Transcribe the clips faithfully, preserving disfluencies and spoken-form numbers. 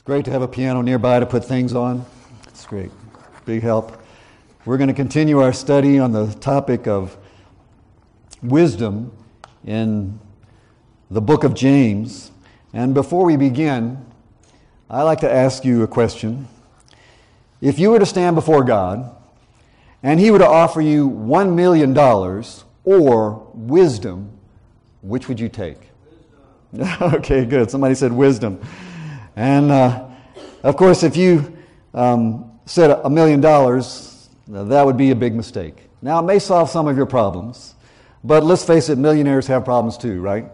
Great to have a piano nearby to put things on. It's great. Big help. We're going to continue our study on the topic of wisdom in the book of James. And before we begin, I'd like to ask you a question. If you were to stand before God and He were to offer you one million dollars or wisdom, which would you take? Wisdom. Okay, good. Somebody said wisdom. And, uh, of course, if you um, said a million dollars, that would be a big mistake. Now, it may solve some of your problems, but let's face it, millionaires have problems too, right?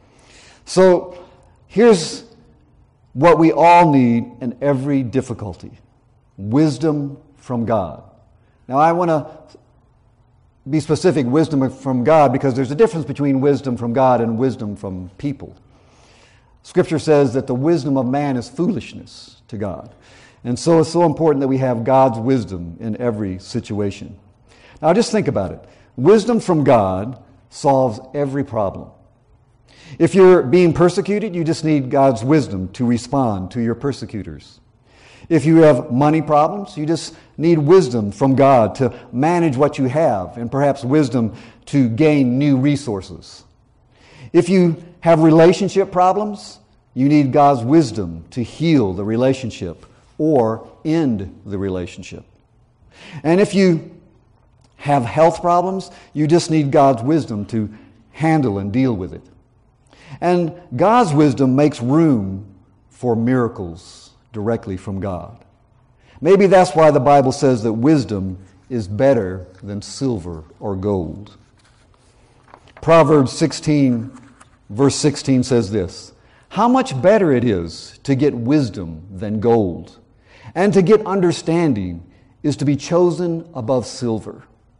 So, here's what we all need in every difficulty. Wisdom from God. Now, I want to be specific, wisdom from God, because there's a difference between wisdom from God and wisdom from people. Scripture says that the wisdom of man is foolishness to God. And so it's so important that we have God's wisdom in every situation. Now just think about it. Wisdom from God solves every problem. If you're being persecuted, you just need God's wisdom to respond to your persecutors. If you have money problems, you just need wisdom from God to manage what you have, and perhaps wisdom to gain new resources. If you have relationship problems, you need God's wisdom to heal the relationship or end the relationship. And if you have health problems, you just need God's wisdom to handle and deal with it. And God's wisdom makes room for miracles directly from God. Maybe that's why the Bible says that wisdom is better than silver or gold. Proverbs sixteen Verse sixteen says this, "How much better it is to get wisdom than gold, and to get understanding is to be chosen above silver."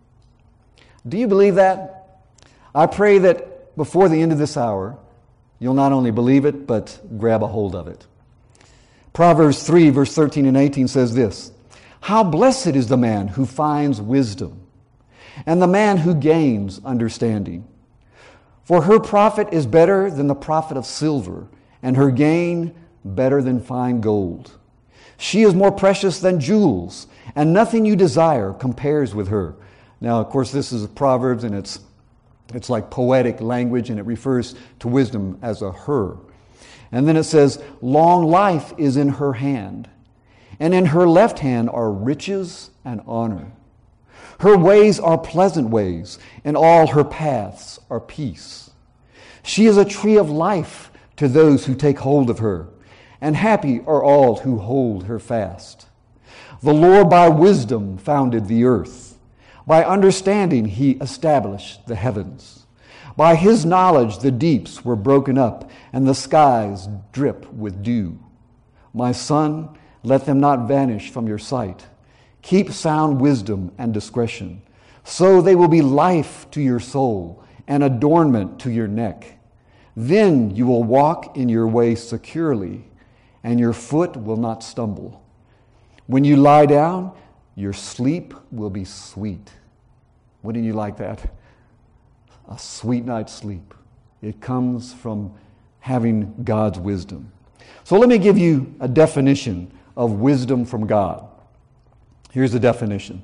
Do you believe that? I pray that before the end of this hour, you'll not only believe it, but grab a hold of it. Proverbs three, verse thirteen and eighteen says this, "How blessed is the man who finds wisdom, and the man who gains understanding. For her profit is better than the profit of silver, and her gain better than fine gold. She is more precious than jewels, and nothing you desire compares with her." Now, of course, this is Proverbs, and it's it's like poetic language, and it refers to wisdom as a her. And then it says, "Long life is in her hand, and in her left hand are riches and honor. Her ways are pleasant ways, and all her paths are peace. She is a tree of life to those who take hold of her, and happy are all who hold her fast. The Lord by wisdom founded the earth. By understanding he established the heavens. By his knowledge the deeps were broken up, and the skies drip with dew. My son, let them not vanish from your sight. Keep sound wisdom and discretion, so they will be life to your soul and adornment to your neck. Then you will walk in your way securely, and your foot will not stumble. When you lie down, your sleep will be sweet." Wouldn't you like that? A sweet night's sleep. It comes from having God's wisdom. So let me give you a definition of wisdom from God. Here's the definition.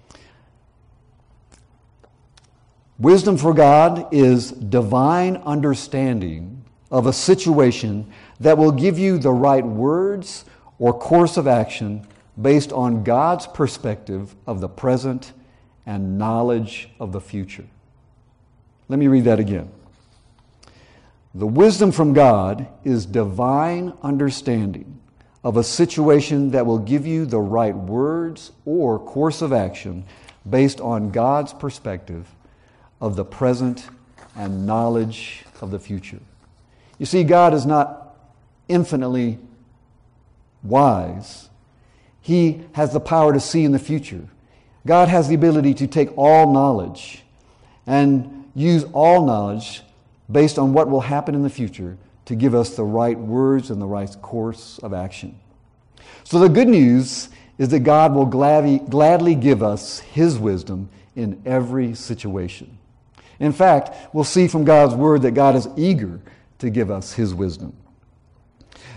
Wisdom for God is divine understanding of a situation that will give you the right words or course of action based on God's perspective of the present and knowledge of the future. Let me read that again. The wisdom from God is divine understanding of a situation that will give you the right words or course of action based on God's perspective of the present and knowledge of the future. You see, God is not infinitely wise. He has the power to see in the future. God has the ability to take all knowledge and use all knowledge based on what will happen in the future to give us the right words and the right course of action. So the good news is that God will gladly, gladly give us His wisdom in every situation. In fact, we'll see from God's Word that God is eager to give us His wisdom.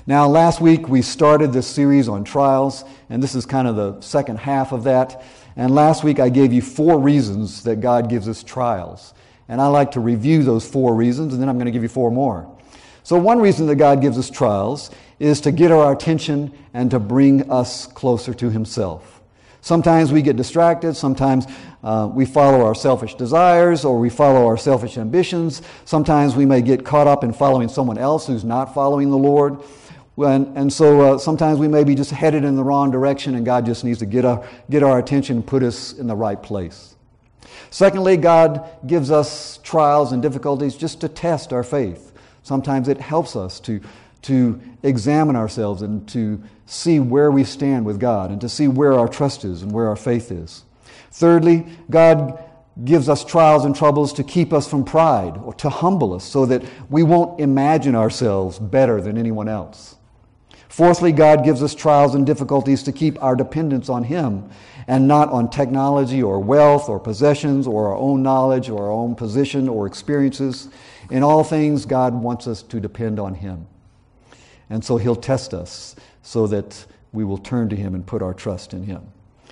Now, last week we started this series on trials, and this is kind of the second half of that. And last week I gave you four reasons that God gives us trials. And I like to review those four reasons, and then I'm going to give you four more. So one reason that God gives us trials is to get our attention and to bring us closer to Himself. Sometimes we get distracted. Sometimes uh, we follow our selfish desires, or we follow our selfish ambitions. Sometimes we may get caught up in following someone else who's not following the Lord. And, and so uh, sometimes we may be just headed in the wrong direction, and God just needs to get our, get our attention and put us in the right place. Secondly, God gives us trials and difficulties just to test our faith. Sometimes it helps us to, to examine ourselves and to see where we stand with God and to see where our trust is and where our faith is. Thirdly, God gives us trials and troubles to keep us from pride or to humble us so that we won't imagine ourselves better than anyone else. Fourthly, God gives us trials and difficulties to keep our dependence on Him and not on technology or wealth or possessions or our own knowledge or our own position or experiences. In all things, God wants us to depend on Him. And so He'll test us so that we will turn to Him and put our trust in Him.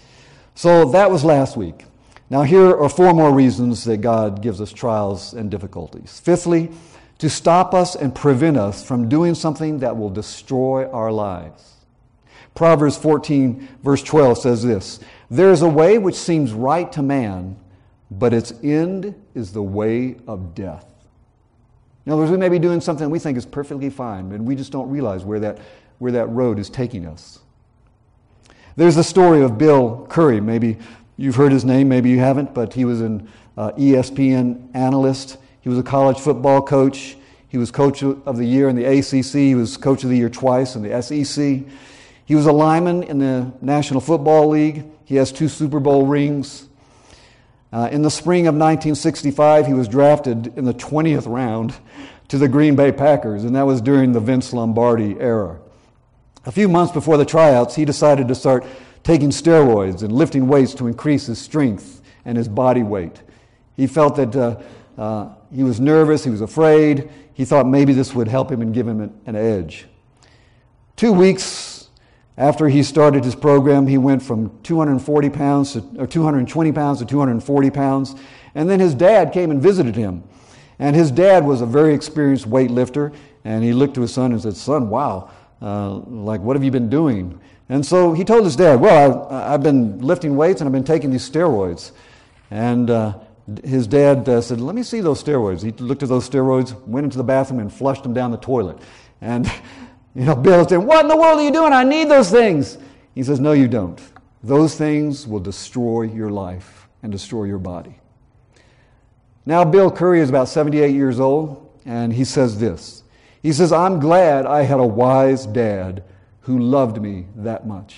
So that was last week. Now here are four more reasons that God gives us trials and difficulties. Fifthly, to stop us and prevent us from doing something that will destroy our lives. Proverbs fourteen, verse twelve says this, "There is a way which seems right to man, but its end is the way of death." In other words, we may be doing something we think is perfectly fine, and we just don't realize where that, where that road is taking us. There's the story of Bill Curry. Maybe you've heard his name, maybe you haven't, but he was an uh, E S P N analyst. He was a college football coach. He was coach of the year in the A C C. He was coach of the year twice in the S E C. He was a lineman in the National Football League. He has two Super Bowl rings. Uh, in the spring of nineteen sixty-five, he was drafted in the twentieth round to the Green Bay Packers, and that was during the Vince Lombardi era. A few months before the tryouts, he decided to start taking steroids and lifting weights to increase his strength and his body weight. He felt that uh, uh, he was nervous, he was afraid. He thought maybe this would help him and give him an, an edge. Two weeks after he started his program, he went from two hundred forty pounds to, or two hundred twenty pounds to two hundred forty pounds. And then his dad came and visited him. And his dad was a very experienced weightlifter. And he looked to his son and said, "Son, wow, uh, like what have you been doing?" And so he told his dad, "Well, I, I've been lifting weights and I've been taking these steroids." And uh, his dad uh, said, "Let me see those steroids." He looked at those steroids, went into the bathroom and flushed them down the toilet. And you know, Bill said, "What in the world are you doing? I need those things." He says, "No, you don't. Those things will destroy your life and destroy your body." Now, Bill Curry is about seventy-eight years old, and he says this. He says, "I'm glad I had a wise dad who loved me that much."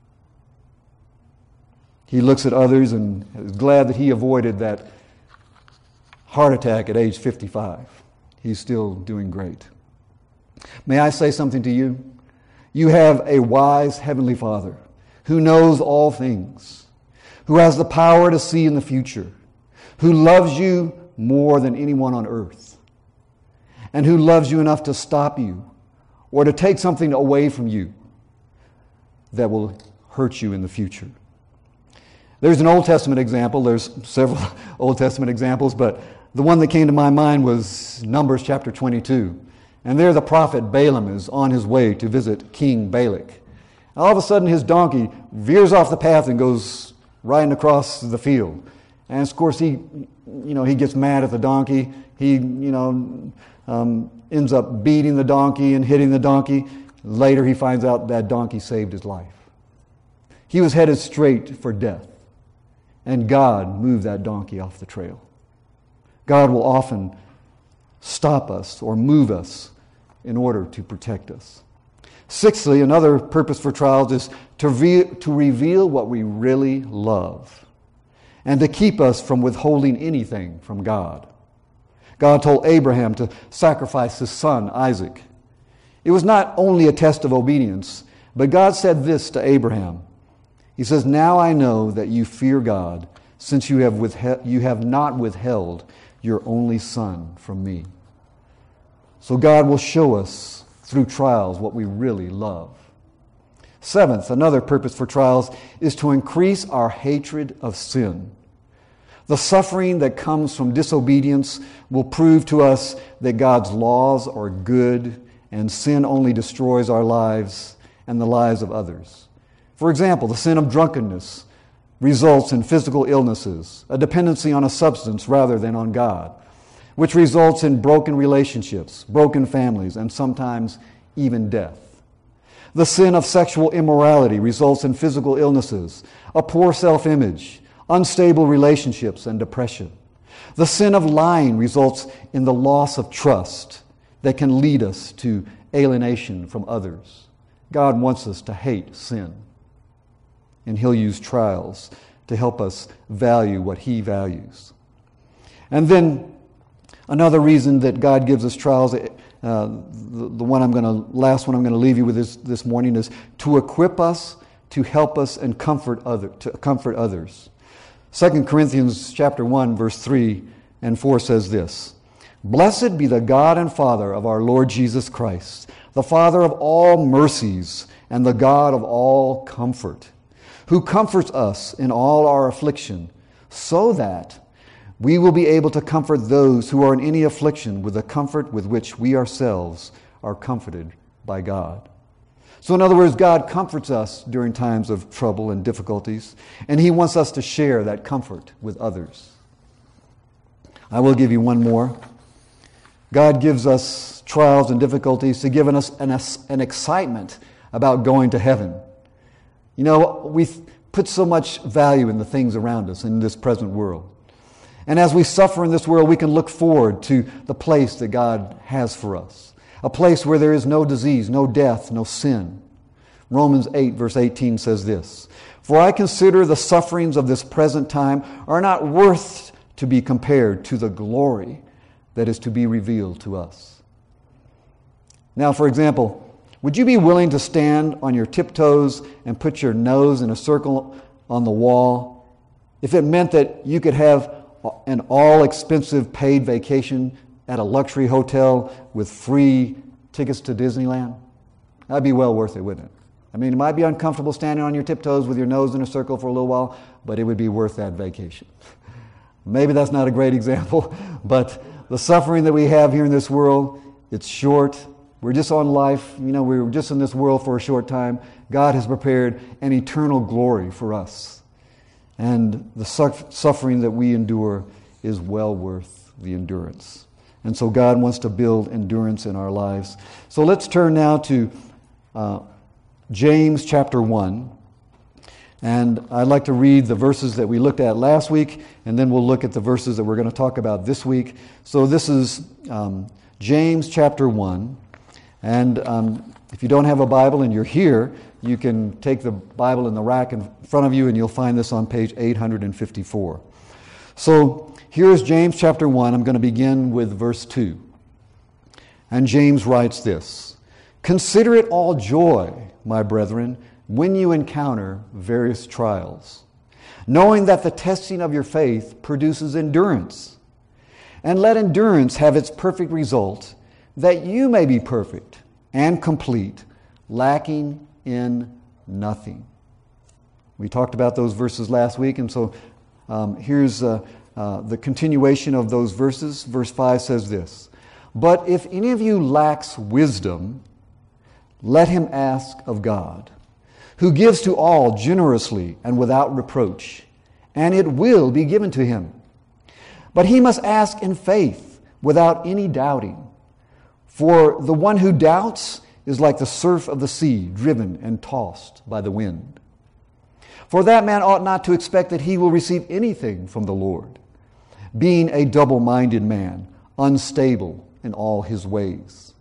He looks at others and is glad that he avoided that heart attack at age fifty-five. He's still doing great. May I say something to you? You have a wise Heavenly Father who knows all things, who has the power to see in the future, who loves you more than anyone on earth, and who loves you enough to stop you or to take something away from you that will hurt you in the future. There's an Old Testament example. There's several Old Testament examples, but the one that came to my mind was Numbers chapter twenty-two. And there the prophet Balaam is on his way to visit King Balak. All of a sudden his donkey veers off the path and goes riding across the field. And of course he, you know, he gets mad at the donkey. He, you know, um, ends up beating the donkey and hitting the donkey. Later he finds out that donkey saved his life. He was headed straight for death. And God moved that donkey off the trail. God will often stop us or move us in order to protect us. Sixthly, another purpose for trials is to, re- to reveal what we really love and to keep us from withholding anything from God. God told Abraham to sacrifice his son, Isaac. It was not only a test of obedience, but God said this to Abraham. He says, "Now I know that you fear God, since you have, withhe- you have not withheld your only son from me." So God will show us through trials what we really love. Seventh, another purpose for trials is to increase our hatred of sin. The suffering that comes from disobedience will prove to us that God's laws are good and sin only destroys our lives and the lives of others. For example, the sin of drunkenness results in physical illnesses, a dependency on a substance rather than on God, which results in broken relationships, broken families, and sometimes even death. The sin of sexual immorality results in physical illnesses, a poor self-image, unstable relationships, and depression. The sin of lying results in the loss of trust that can lead us to alienation from others. God wants us to hate sin, and He'll use trials to help us value what He values. And then another reason that God gives us trials, uh, the, the one I'm going to, last one I'm going to leave you with this, this morning is to equip us, to help us, and comfort other, to comfort others. Second Corinthians chapter one, verse three and four says this: "Blessed be the God and Father of our Lord Jesus Christ, the Father of all mercies and the God of all comfort, who comforts us in all our affliction, so that we will be able to comfort those who are in any affliction with the comfort with which we ourselves are comforted by God." So in other words, God comforts us during times of trouble and difficulties, and He wants us to share that comfort with others. I will give you one more. God gives us trials and difficulties to give us an, an excitement about going to heaven. You know, we put so much value in the things around us in this present world. And as we suffer in this world, we can look forward to the place that God has for us. A place where there is no disease, no death, no sin. Romans eight, verse eighteen says this: "For I consider the sufferings of this present time are not worth to be compared to the glory that is to be revealed to us." Now, for example, would you be willing to stand on your tiptoes and put your nose in a circle on the wall if it meant that you could have an all-expensive paid vacation at a luxury hotel with free tickets to Disneyland? That'd be well worth it, wouldn't it? I mean, it might be uncomfortable standing on your tiptoes with your nose in a circle for a little while, but it would be worth that vacation. Maybe that's not a great example, but the suffering that we have here in this world, it's short. We're just on life. You know, we're just in this world for a short time. God has prepared an eternal glory for us. And the suffering that we endure is well worth the endurance. And so God wants to build endurance in our lives. So let's turn now to uh, James chapter one. And I'd like to read the verses that we looked at last week, and then we'll look at the verses that we're going to talk about this week. So this is um, James chapter one. And um, if you don't have a Bible and you're here, you can take the Bible in the rack in front of you, and you'll find this on page eight hundred fifty-four. So here's James chapter one. I'm going to begin with verse two. And James writes this: "Consider it all joy, my brethren, when you encounter various trials, knowing that the testing of your faith produces endurance. And let endurance have its perfect result, that you may be perfect and complete, lacking in nothing." We talked about those verses last week, and so um, here's uh, uh, the continuation of those verses. Verse five says this: "But if any of you lacks wisdom, let him ask of God, who gives to all generously and without reproach, and it will be given to him. But he must ask in faith, without any doubting. For the one who doubts is like the surf of the sea, driven and tossed by the wind. For that man ought not to expect that he will receive anything from the Lord, being a double-minded man, unstable in all his ways.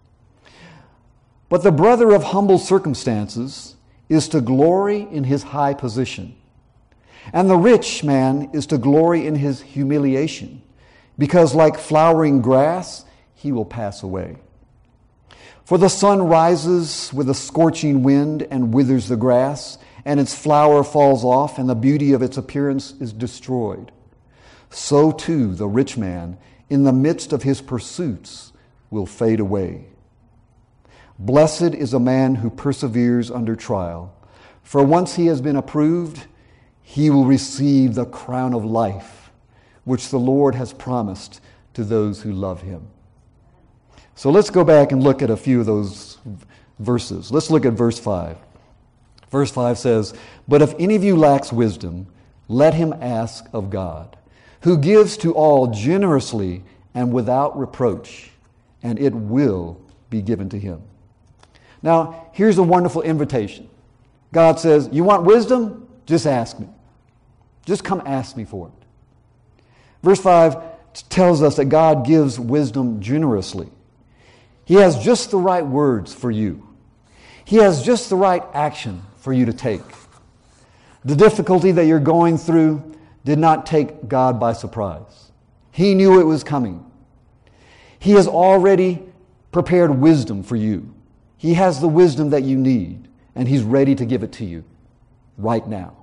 But the brother of humble circumstances is to glory in his high position, and the rich man is to glory in his humiliation, because like flowering grass, he will pass away. For the sun rises with a scorching wind and withers the grass, and its flower falls off, and the beauty of its appearance is destroyed. So too the rich man, in the midst of his pursuits, will fade away. Blessed is a man who perseveres under trial, for once he has been approved, he will receive the crown of life, which the Lord has promised to those who love him. So let's go back and look at a few of those verses. Let's look at verse five. Verse five says, "But if any of you lacks wisdom, let him ask of God, who gives to all generously and without reproach, and it will be given to him." Now, here's a wonderful invitation. God says, you want wisdom? Just ask me. Just come ask me for it. Verse five tells us that God gives wisdom generously. He has just the right words for you. He has just the right action for you to take. The difficulty that you're going through did not take God by surprise. He knew it was coming. He has already prepared wisdom for you. He has the wisdom that you need, and He's ready to give it to you right now.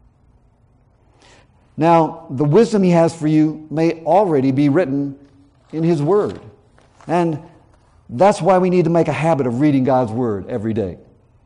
Now, the wisdom He has for you may already be written in His Word. And that's why we need to make a habit of reading God's Word every day.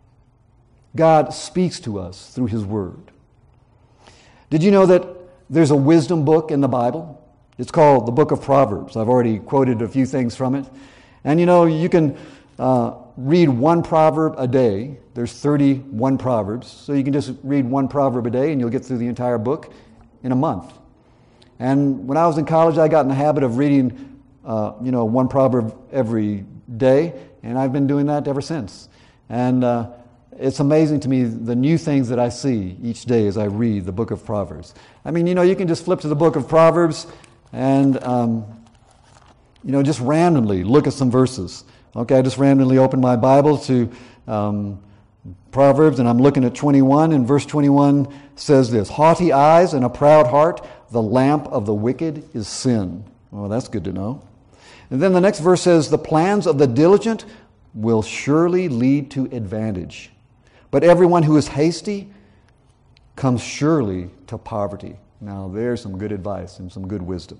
God speaks to us through His Word. Did you know that there's a wisdom book in the Bible? It's called the Book of Proverbs. I've already quoted a few things from it. And you know, you can uh, read one proverb a day. There's thirty-one proverbs. So you can just read one proverb a day and you'll get through the entire book in a month. And when I was in college, I got in the habit of reading uh, you know, one proverb every day. And I've been doing that ever since. And uh, it's amazing to me the new things that I see each day as I read the book of Proverbs. I mean, you know, you can just flip to the book of Proverbs and, um, you know, just randomly look at some verses. Okay, I just randomly opened my Bible to um, Proverbs, and I'm looking at twenty-one, and verse twenty-one says this: "Haughty eyes and a proud heart, the lamp of the wicked is sin." Well, that's good to know. And then the next verse says, "The plans of the diligent will surely lead to advantage, but everyone who is hasty comes surely to poverty." Now, there's some good advice and some good wisdom.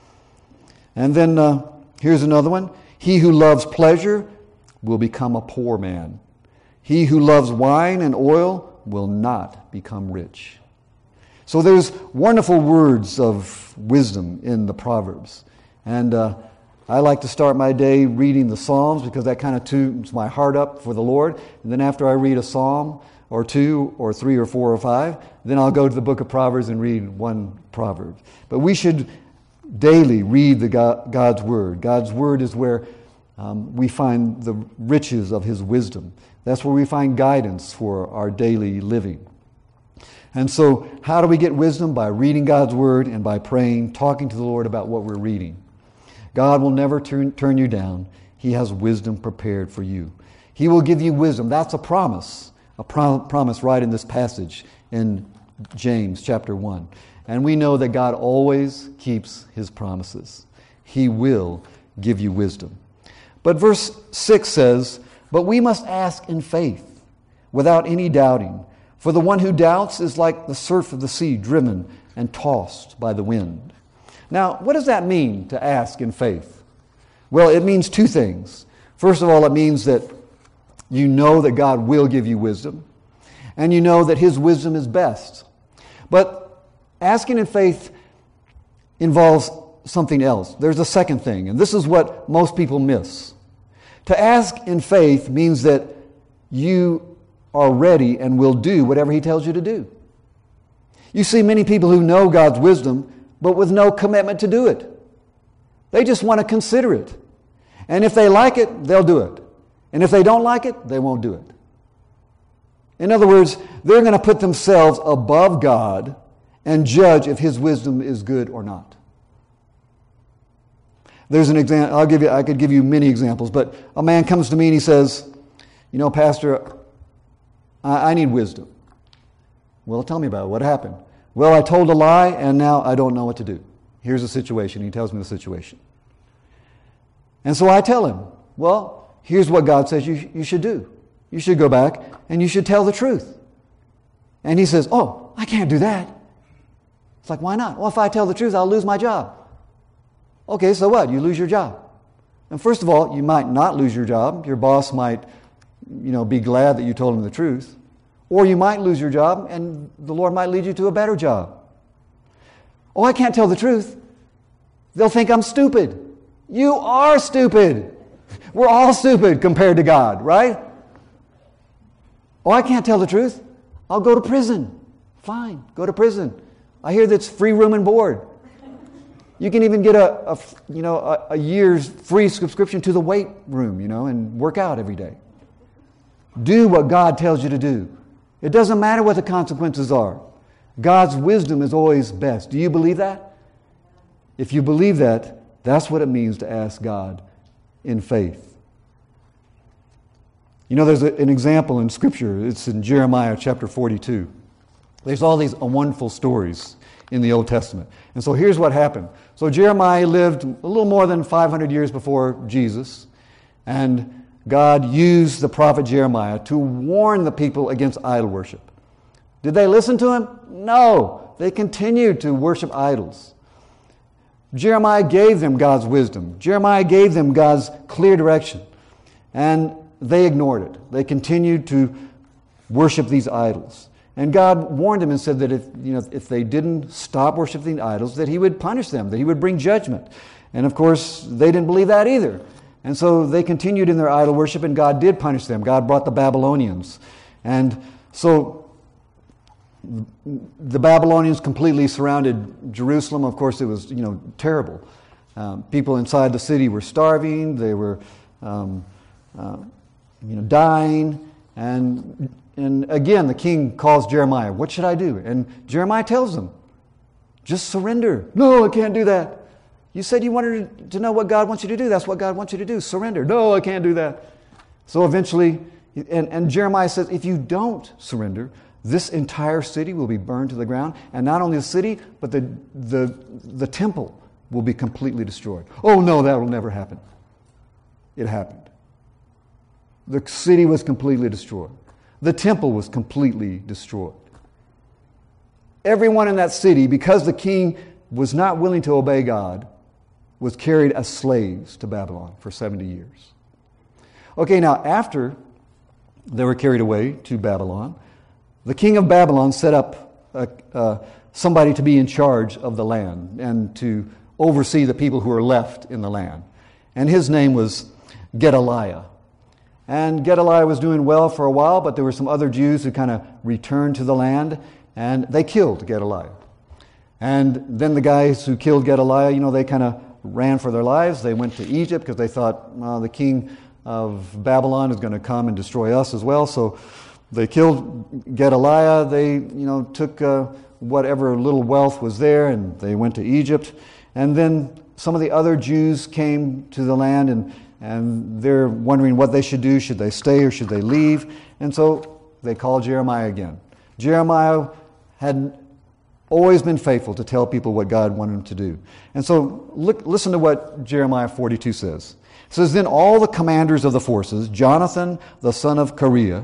And then uh, here's another one. "He who loves pleasure will become a poor man. He who loves wine and oil will not become rich." So there's wonderful words of wisdom in the Proverbs. And uh, I like to start my day reading the Psalms because that kind of tunes my heart up for the Lord. And then after I read a psalm or two or three or four or five, then I'll go to the book of Proverbs and read one proverb. But we should daily read the God, God's Word. God's Word is where um, we find the riches of His wisdom. That's where we find guidance for our daily living. And so how do we get wisdom? By reading God's Word and by praying, talking to the Lord about what we're reading. God will never turn, turn you down. He has wisdom prepared for you. He will give you wisdom. That's a promise. A pro- promise right in this passage in James chapter one. And we know that God always keeps His promises. He will give you wisdom. But verse six says, "But we must ask in faith, without any doubting. For the one who doubts is like the surf of the sea, driven and tossed by the wind." Now, what does that mean to ask in faith? Well, it means two things. First of all, it means that you know that God will give you wisdom, and you know that His wisdom is best. But asking in faith involves something else. There's a second thing, and this is what most people miss. To ask in faith means that you are ready and will do whatever He tells you to do. You see many people who know God's wisdom, but with no commitment to do it. They just want to consider it. And if they like it, they'll do it. And if they don't like it, they won't do it. In other words, they're going to put themselves above God and judge if His wisdom is good or not. There's an example. I'll give you. I could give you many examples, but a man comes to me and he says, "You know, Pastor, I, I need wisdom." Well, tell me about it. What happened? "Well, I told a lie, and now I don't know what to do. Here's the situation." He tells me the situation. And so I tell him, "Well, here's what God says you, you should do. You should go back, and you should tell the truth." And he says, "Oh, I can't do that." It's like, why not? "Well, if I tell the truth, I'll lose my job." Okay, so what? You lose your job. And first of all, you might not lose your job. Your boss might you know, be glad that you told them the truth. Or you might lose your job and the Lord might lead you to a better job. Oh, I can't tell the truth. They'll think I'm stupid. You are stupid. We're all stupid compared to God, right? Oh, I can't tell the truth. I'll go to prison. Fine, go to prison. I hear that's free room and board. You can even get a, a you know a, a year's free subscription to the weight room, you know, and work out every day. Do what God tells you to do. It doesn't matter what the consequences are. God's wisdom is always best. Do you believe that? If you believe that, that's what it means to ask God in faith. You know, there's a, an example in Scripture. It's in Jeremiah chapter forty-two. There's all these wonderful stories in the Old Testament. And so here's what happened. So Jeremiah lived a little more than five hundred years before Jesus. And God used the prophet Jeremiah to warn the people against idol worship. Did they listen to him? No. They continued to worship idols. Jeremiah gave them God's wisdom. Jeremiah gave them God's clear direction. And they ignored it. They continued to worship these idols. And God warned them and said that if, you know, if they didn't stop worshiping idols, that He would punish them, that He would bring judgment. And of course, they didn't believe that either. And so they continued in their idol worship, and God did punish them. God brought the Babylonians. And so the Babylonians completely surrounded Jerusalem. Of course, it was, you know, terrible. Um, people inside the city were starving. They were, um, uh, you know, dying. And and again, the king calls Jeremiah. What should I do? And Jeremiah tells them, just surrender. No, I can't do that. You said you wanted to know what God wants you to do. That's what God wants you to do. Surrender. No, I can't do that. So eventually, and, and Jeremiah says, if you don't surrender, this entire city will be burned to the ground. And not only the city, but the, the, the temple will be completely destroyed. Oh no, that will never happen. It happened. The city was completely destroyed. The temple was completely destroyed. Everyone in that city, because the king was not willing to obey God, was carried as slaves to Babylon for seventy years. Okay, now after they were carried away to Babylon, the king of Babylon set up a, uh, somebody to be in charge of the land and to oversee the people who were left in the land. And his name was Gedaliah. And Gedaliah was doing well for a while, but there were some other Jews who kind of returned to the land, and they killed Gedaliah. And then the guys who killed Gedaliah, you know, they kind of ran for their lives. They went to Egypt because they thought, well, the king of Babylon is going to come and destroy us as well. So they killed Gedaliah. They, you know, took uh, whatever little wealth was there, and they went to Egypt. And then some of the other Jews came to the land, and and they're wondering what they should do. Should they stay or should they leave? And so they called Jeremiah again. Jeremiah had always been faithful to tell people what God wanted him to do. And so look, listen to what Jeremiah forty-two says. It says, then all the commanders of the forces, Jonathan the son of Kareah,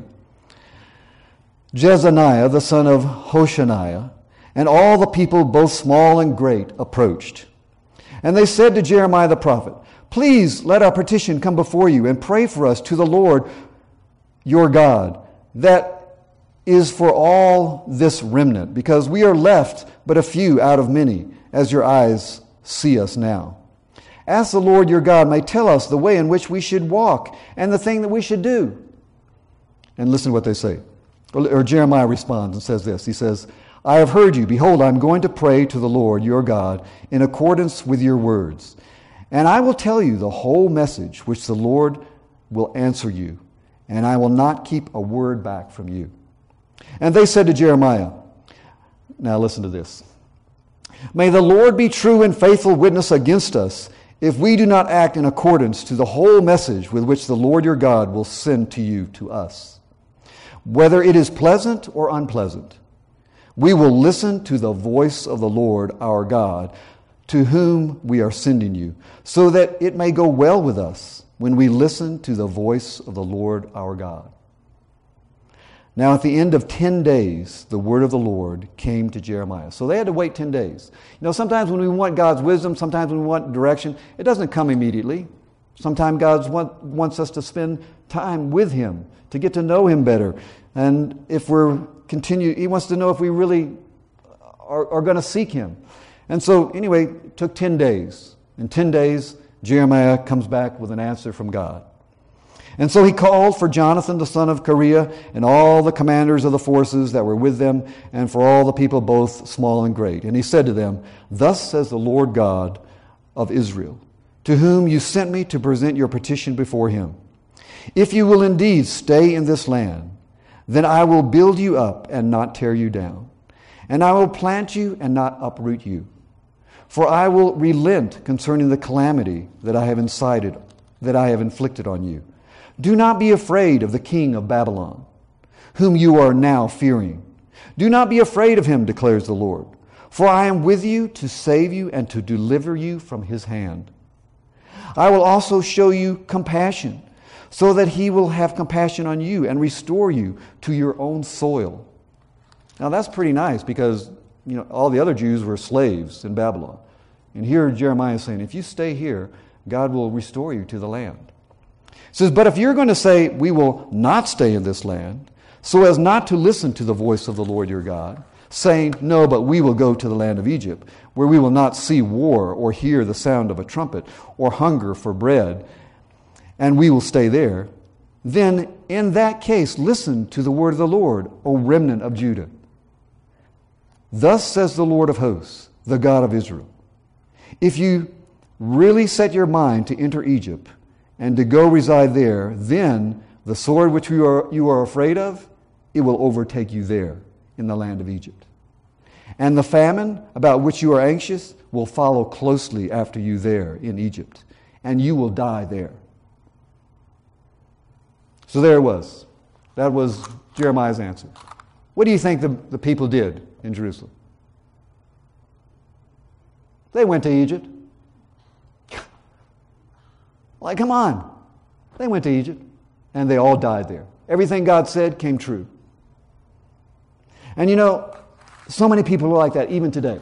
Jezaniah the son of Hoshaniah, and all the people, both small and great, approached. And they said to Jeremiah the prophet, please let our petition come before you and pray for us to the Lord your God, that is for all this remnant, because we are left but a few out of many, as your eyes see us now. Ask the Lord your God may tell us the way in which we should walk and the thing that we should do. And listen to what they say. Or, or Jeremiah responds and says this. He says, I have heard you. Behold, I am going to pray to the Lord your God in accordance with your words. And I will tell you the whole message which the Lord will answer you, and I will not keep a word back from you. And they said to Jeremiah, now listen to this. May the Lord be true and faithful witness against us if we do not act in accordance to the whole message with which the Lord your God will send to you, to us. Whether it is pleasant or unpleasant, we will listen to the voice of the Lord our God, to whom we are sending you, so that it may go well with us when we listen to the voice of the Lord our God. Now at the end of ten days, the word of the Lord came to Jeremiah. So they had to wait ten days. You know, sometimes when we want God's wisdom, sometimes when we want direction, it doesn't come immediately. Sometimes God want, wants us to spend time with Him, to get to know Him better. And if we're continue, He wants to know if we really are, are going to seek Him. And so, anyway, it took ten days. In ten days, Jeremiah comes back with an answer from God. And so he called for Jonathan, the son of Kareah, and all the commanders of the forces that were with them, and for all the people, both small and great. And he said to them, "Thus says the Lord God of Israel, to whom you sent me to present your petition before Him. If you will indeed stay in this land, then I will build you up and not tear you down, and I will plant you and not uproot you. For I will relent concerning the calamity that I have incited, that I have inflicted on you. Do not be afraid of the king of Babylon, whom you are now fearing. Do not be afraid of him, declares the Lord, for I am with you to save you and to deliver you from his hand. I will also show you compassion, so that he will have compassion on you and restore you to your own soil." Now that's pretty nice, because you know all the other Jews were slaves in Babylon. And here Jeremiah is saying, if you stay here, God will restore you to the land. It says, "But if you're going to say, we will not stay in this land, so as not to listen to the voice of the Lord your God, saying, no, but we will go to the land of Egypt, where we will not see war or hear the sound of a trumpet or hunger for bread, and we will stay there, then in that case listen to the word of the Lord, O remnant of Judah. Thus says the Lord of hosts, the God of Israel, if you really set your mind to enter Egypt and to go reside there, then the sword which you are, you are afraid of, it will overtake you there in the land of Egypt. And the famine about which you are anxious will follow closely after you there in Egypt, and you will die there." So there it was. That was Jeremiah's answer. What do you think the, the people did in Jerusalem? They went to Egypt. Like, come on. They went to Egypt, and they all died there. Everything God said came true. And you know, so many people are like that even today.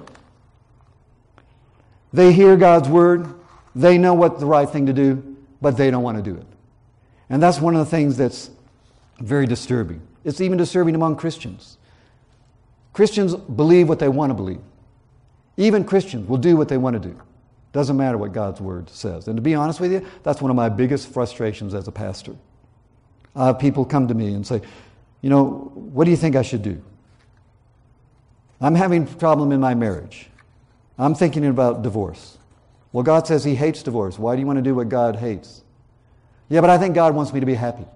They hear God's word, they know what the right thing to do, but they don't want to do it. And that's one of the things that's very disturbing. It's even disturbing among Christians. Christians believe what they want to believe. Even Christians will do what they want to do. Doesn't matter what God's word says. And to be honest with you, that's one of my biggest frustrations as a pastor. I have people come to me and say, you know, what do you think I should do? I'm having a problem in my marriage. I'm thinking about divorce. Well, God says He hates divorce. Why do you want to do what God hates? Yeah, but I think God wants me to be happy.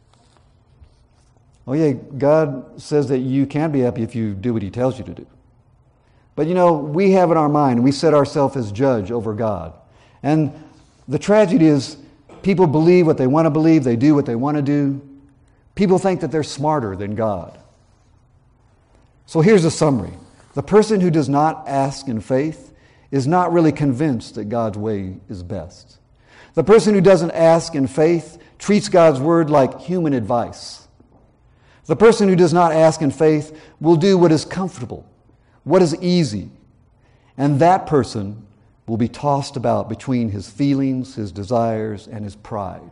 Oh yeah, God says that you can be happy if you do what He tells you to do. But you know, we have in our mind, we set ourselves as judge over God. And the tragedy is, people believe what they want to believe, they do what they want to do. People think that they're smarter than God. So here's a summary. The person who does not ask in faith is not really convinced that God's way is best. The person who doesn't ask in faith treats God's word like human advice. The person who does not ask in faith will do what is comfortable, what is easy, and that person will be tossed about between his feelings, his desires, and his pride.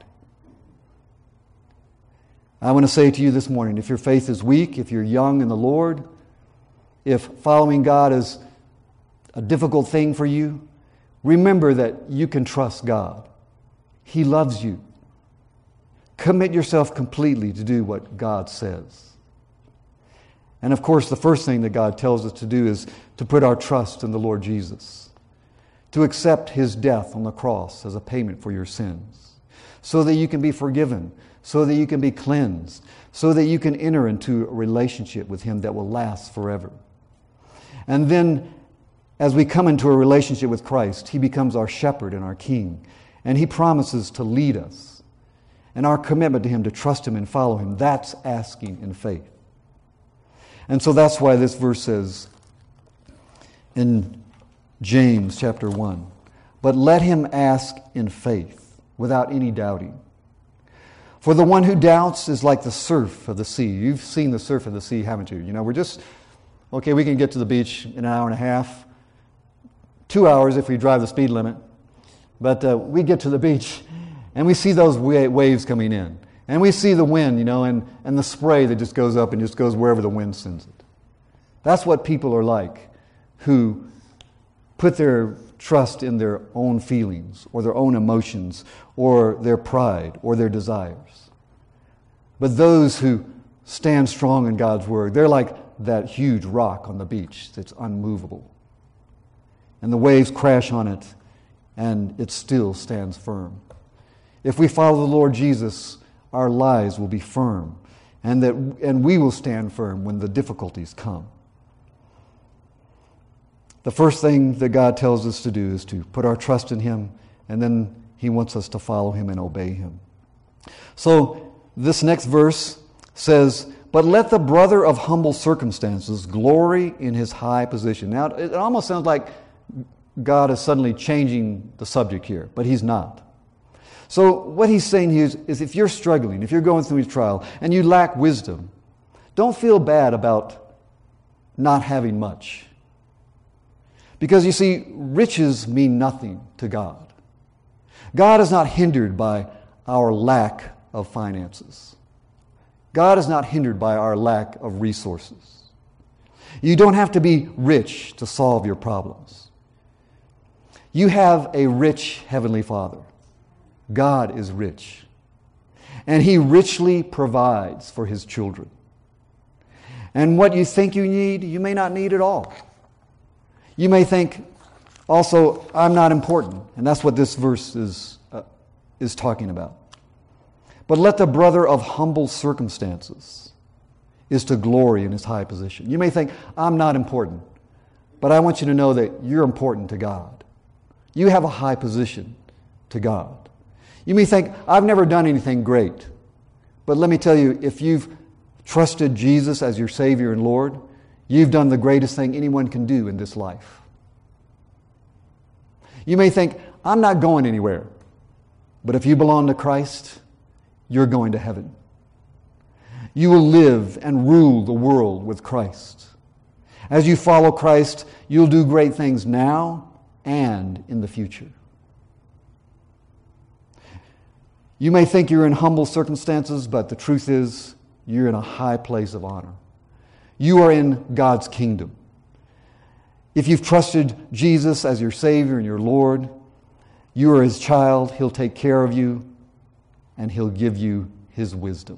I want to say to you this morning, if your faith is weak, if you're young in the Lord, if following God is a difficult thing for you, remember that you can trust God. He loves you. Commit yourself completely to do what God says. And of course, the first thing that God tells us to do is to put our trust in the Lord Jesus, to accept His death on the cross as a payment for your sins, so that you can be forgiven, so that you can be cleansed, so that you can enter into a relationship with Him that will last forever. And then, as we come into a relationship with Christ, He becomes our shepherd and our king, and He promises to lead us. And our commitment to Him, to trust Him and follow Him, that's asking in faith. And so that's why this verse says in James chapter one, but let him ask in faith, without any doubting. For the one who doubts is like the surf of the sea. You've seen the surf of the sea, haven't you? You know, we're just, okay, we can get to the beach in an hour and a half, two hours if we drive the speed limit, but uh, we get to the beach And we see those wa- waves coming in. And we see the wind, you know, and, and the spray that just goes up and just goes wherever the wind sends it. That's what people are like who put their trust in their own feelings or their own emotions or their pride or their desires. But those who stand strong in God's Word, they're like that huge rock on the beach that's unmovable. And the waves crash on it, and it still stands firm. If we follow the Lord Jesus, our lives will be firm, and that and we will stand firm when the difficulties come. The first thing that God tells us to do is to put our trust in Him, and then He wants us to follow Him and obey Him. So this next verse says, "But let the brother of humble circumstances glory in his high position." Now, it almost sounds like God is suddenly changing the subject here, but He's not. So what He's saying here is, is if you're struggling, if you're going through a trial, and you lack wisdom, don't feel bad about not having much. Because you see, riches mean nothing to God. God is not hindered by our lack of finances. God is not hindered by our lack of resources. You don't have to be rich to solve your problems. You have a rich Heavenly Father. God is rich. And He richly provides for His children. And what you think you need, you may not need at all. You may think, also, I'm not important. And that's what this verse is, uh, is talking about. But let the brother of humble circumstances is to glory in his high position. You may think, I'm not important. But I want you to know that you're important to God. You have a high position to God. You may think, I've never done anything great. But let me tell you, if you've trusted Jesus as your Savior and Lord, you've done the greatest thing anyone can do in this life. You may think, I'm not going anywhere. But if you belong to Christ, you're going to heaven. You will live and rule the world with Christ. As you follow Christ, you'll do great things now and in the future. You may think you're in humble circumstances, but the truth is, you're in a high place of honor. You are in God's kingdom. If you've trusted Jesus as your Savior and your Lord, you are His child. He'll take care of you, and He'll give you His wisdom.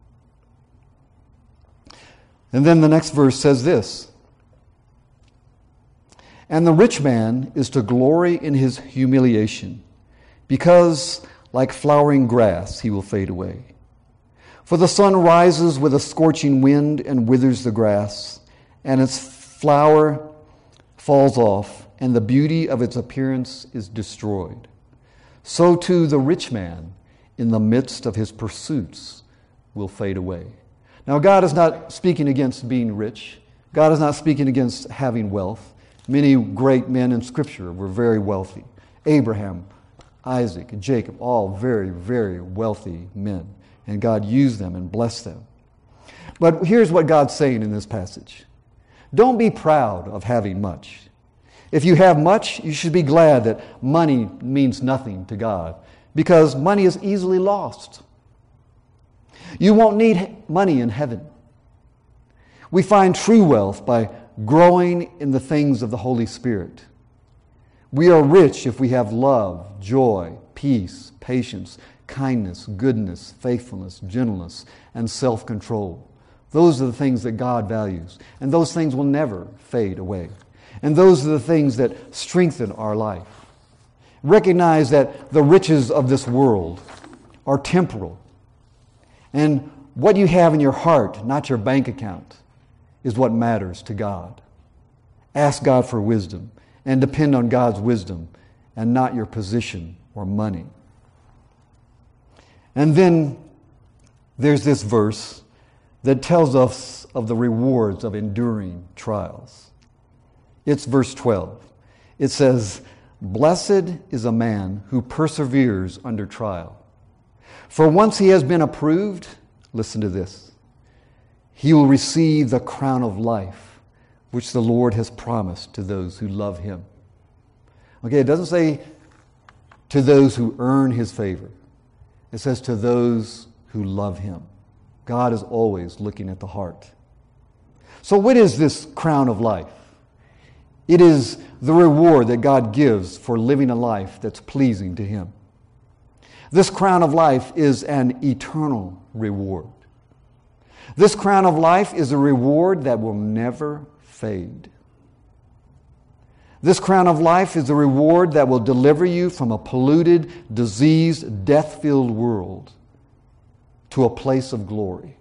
And then the next verse says this, "And the rich man is to glory in his humiliation, because like flowering grass he will fade away. For the sun rises with a scorching wind and withers the grass, and its flower falls off, and the beauty of its appearance is destroyed. So too the rich man, in the midst of his pursuits, will fade away." Now, God is not speaking against being rich. God is not speaking against having wealth. Many great men in Scripture were very wealthy. Abraham, Isaac, and Jacob, all very, very wealthy men. And God used them and blessed them. But here's what God's saying in this passage. Don't be proud of having much. If you have much, you should be glad that money means nothing to God, because money is easily lost. You won't need money in heaven. We find true wealth by growing in the things of the Holy Spirit. We are rich if we have love, joy, peace, patience, kindness, goodness, faithfulness, gentleness, and self-control. Those are the things that God values, and those things will never fade away. And those are the things that strengthen our life. Recognize that the riches of this world are temporal, and what you have in your heart, not your bank account, is what matters to God. Ask God for wisdom, and depend on God's wisdom, and not your position or money. And then there's this verse that tells us of the rewards of enduring trials. It's verse twelve. It says, "Blessed is a man who perseveres under trial. For once he has been approved," listen to this, "he will receive the crown of life, which the Lord has promised to those who love Him." Okay, it doesn't say to those who earn His favor. It says to those who love Him. God is always looking at the heart. So what is this crown of life? It is the reward that God gives for living a life that's pleasing to Him. This crown of life is an eternal reward. This crown of life is a reward that will never fade. This crown of life is a reward that will deliver you from a polluted, diseased, death-filled world to a place of glory.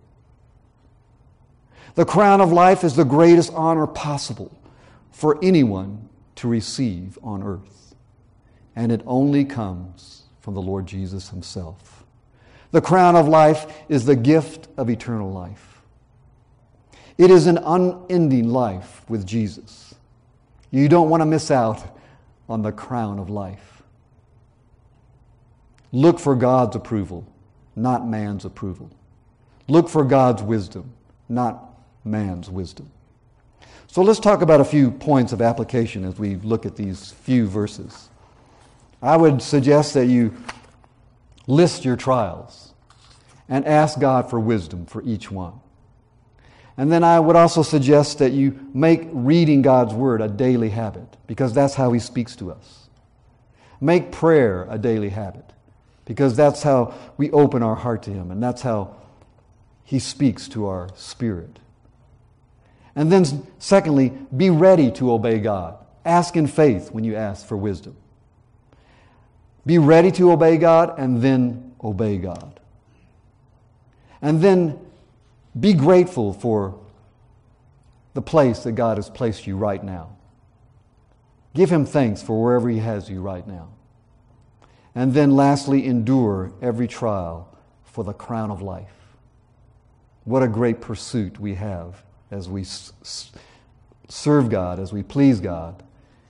The crown of life is the greatest honor possible for anyone to receive on earth. And it only comes from the Lord Jesus Himself. The crown of life is the gift of eternal life. It is an unending life with Jesus. You don't want to miss out on the crown of life. Look for God's approval, not man's approval. Look for God's wisdom, not man's wisdom. So let's talk about a few points of application as we look at these few verses. I would suggest that you list your trials and ask God for wisdom for each one. And then I would also suggest that you make reading God's Word a daily habit, because that's how He speaks to us. Make prayer a daily habit, because that's how we open our heart to Him, and that's how He speaks to our spirit. And then secondly, be ready to obey God. Ask in faith when you ask for wisdom. Be ready to obey God, and then obey God. And then be grateful for the place that God has placed you right now. Give Him thanks for wherever He has you right now. And then lastly, endure every trial for the crown of life. What a great pursuit we have as we s- serve God, as we please God,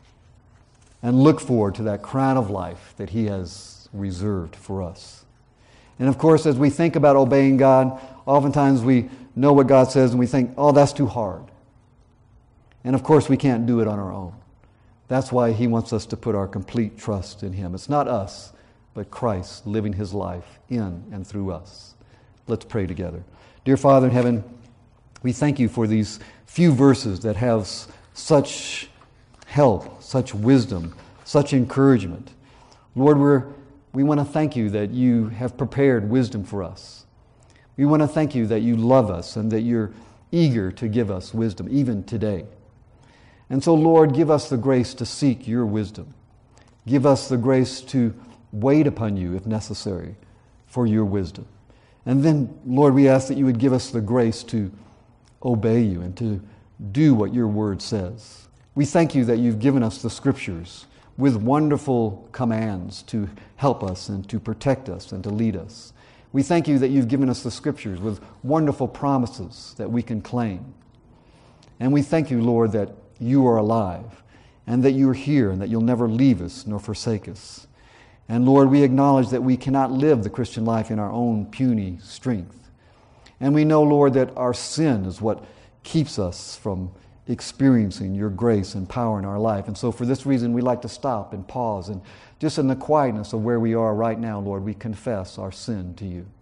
and look forward to that crown of life that He has reserved for us. And of course, as we think about obeying God, oftentimes we know what God says and we think, oh, that's too hard. And of course, we can't do it on our own. That's why He wants us to put our complete trust in Him. It's not us, but Christ living His life in and through us. Let's pray together. Dear Father in heaven, we thank You for these few verses that have such help, such wisdom, such encouragement. Lord, we're, we want to thank You that You have prepared wisdom for us. We want to thank You that You love us and that You're eager to give us wisdom, even today. And so, Lord, give us the grace to seek Your wisdom. Give us the grace to wait upon You, if necessary, for Your wisdom. And then, Lord, we ask that You would give us the grace to obey You and to do what Your Word says. We thank You that You've given us the Scriptures with wonderful commands to help us and to protect us and to lead us. We thank You that You've given us the Scriptures with wonderful promises that we can claim. And we thank You, Lord, that You are alive and that You're here and that You'll never leave us nor forsake us. And Lord, we acknowledge that we cannot live the Christian life in our own puny strength. And we know, Lord, that our sin is what keeps us from experiencing Your grace and power in our life. And so for this reason, we like to stop and pause, and just in the quietness of where we are right now, Lord, we confess our sin to You.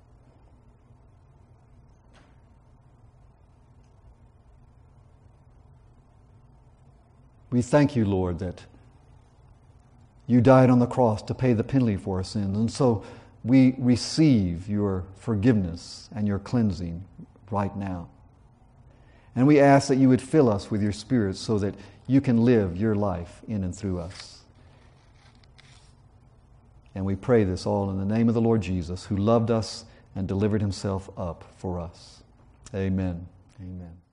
We thank You, Lord, that You died on the cross to pay the penalty for our sins. And so we receive Your forgiveness and Your cleansing right now. And we ask that You would fill us with Your Spirit so that You can live Your life in and through us. And we pray this all in the name of the Lord Jesus, who loved us and delivered Himself up for us. Amen. Amen.